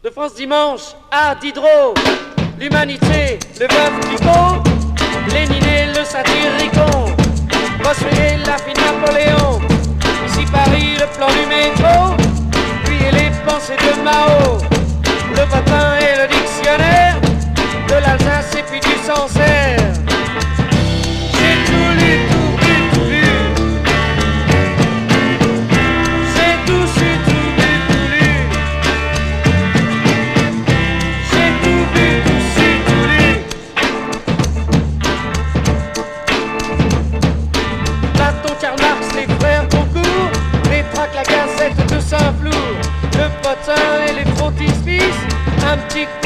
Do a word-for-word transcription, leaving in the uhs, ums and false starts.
De France Dimanche à Diderot, l'humanité, le veuf Clicquot, Lénine et le satyricon, Bossuet et la fille Napoléon, ici Paris, le plan du métro, puis les pensées de Mao, le patin et le dictionnaire, de l'Alsace et puis du Sancerre. J'ai tout lu, tout vu, tout vu. J'ai tout su, tout vu, tout lu. J'ai tout vu, tout su, tout lu. Platon, Karl Marx, les frères Goncourt, les tracts, la gazette de Saint-Flour, le potin et les frontispices, un petit